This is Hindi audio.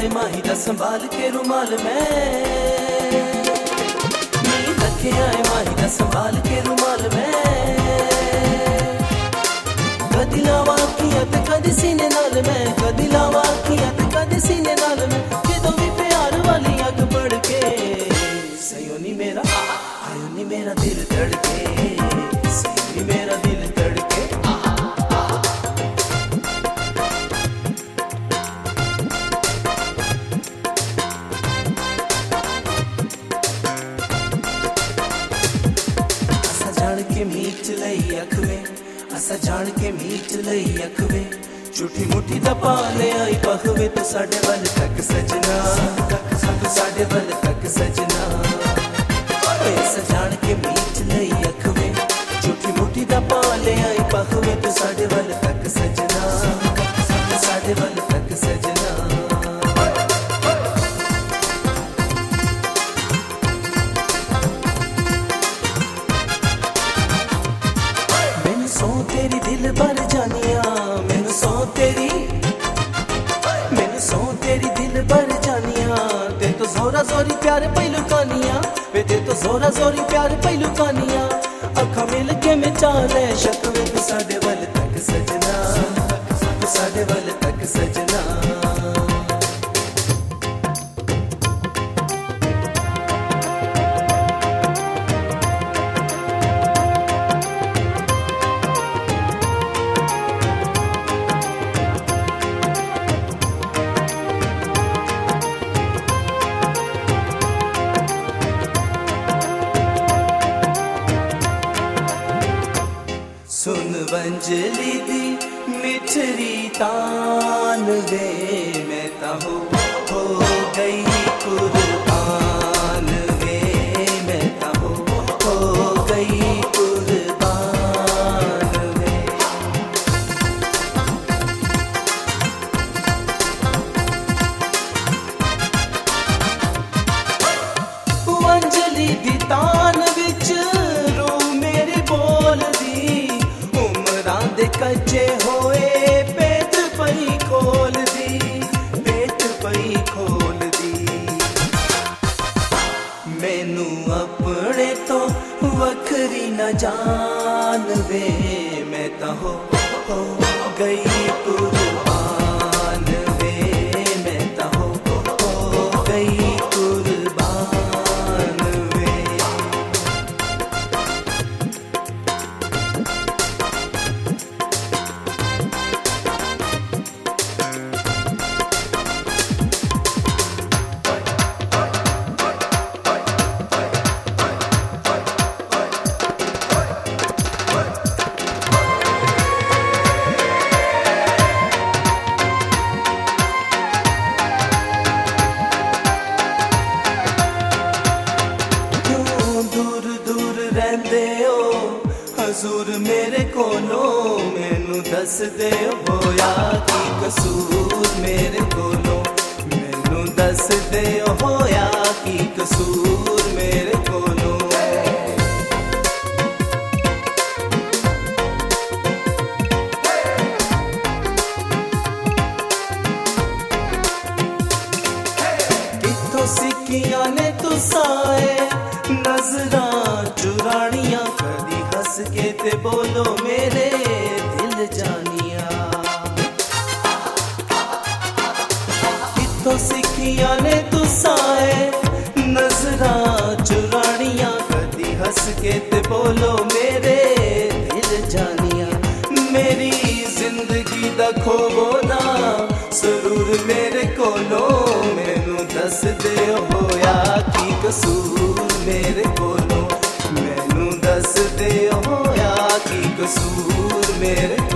आए माही दा संभाल के रुमाल में, नी रखे आए माही दा संभाल के रुमाल में। कदी लावा अखियां ते कदी सीने नाल मैं, कदी लावा अखियां ते कदी सीने नाल मैं। जदों भी प्यार वाली अग बढ़ के सयो नी मेरा आयो नी मेरा दिल धड़के, सयो नी मेरा दिल धड़के। असा जान के मीच लई अख में, असा जान के मीच लई अख में। झूठी मुठी दा पा ले आई पखवे तू साडे वल तक सजना, तू साडे वल तक सजना। असा जान के मीच लई अख में, झूठी मुठी दा पा ले आई पखवे तू साडे वल तक सजना, तू साडे वल तक सजना। मैनू सौ तेरी दिल भर जानिया, मैनू सौ तेरी, मैनू सौ तेरी दिल भर जानिया। ते तो जोरा जोरी प्यार पहलू कानिया, वे ते तो जोरा जोरी प्यार पहलू कानिया। अखा मिल के मिटा ले शकवे तू साडे वल तक सजना, तू साडे वल तक सजना। सुन वंजली दी मिठरी तान वे, मैं ता हो गई कुर्बान वे, मैं ता हो गई कुर्बान वे। वंजली दी तान विच रू मेरी बोल दी, दे कच्चे होए पेट पई खोल दी, पेट पई खोल दी। मैनू अपने तो वखरी न जान वे, मैं तो हो गई कुर्बान वे, मैं तो हो गई कुर्बान वे। हजूर मेरे कोलो मैनू दस दे होया की कसूर मेरे कोलो, मैनू दस दे होया की कसूर मेरे कोलो। किथों सिक्कियां ने तुसाए नजरा चुरानियां, कदी हंस के ते बोलो मेरे दिल जानिया। किथों सिक्खियां ने तुसाए नजरा चुरानियां, कदी हंस के ते बोलो मेरे दिल जानिया। मेरी जिंदगी दा खोवो ना सुरूर मेरे कोलो, मैनू दस दे होया की कसूर मेरे कोलो, मैनू दस दे होया की कसूर मेरे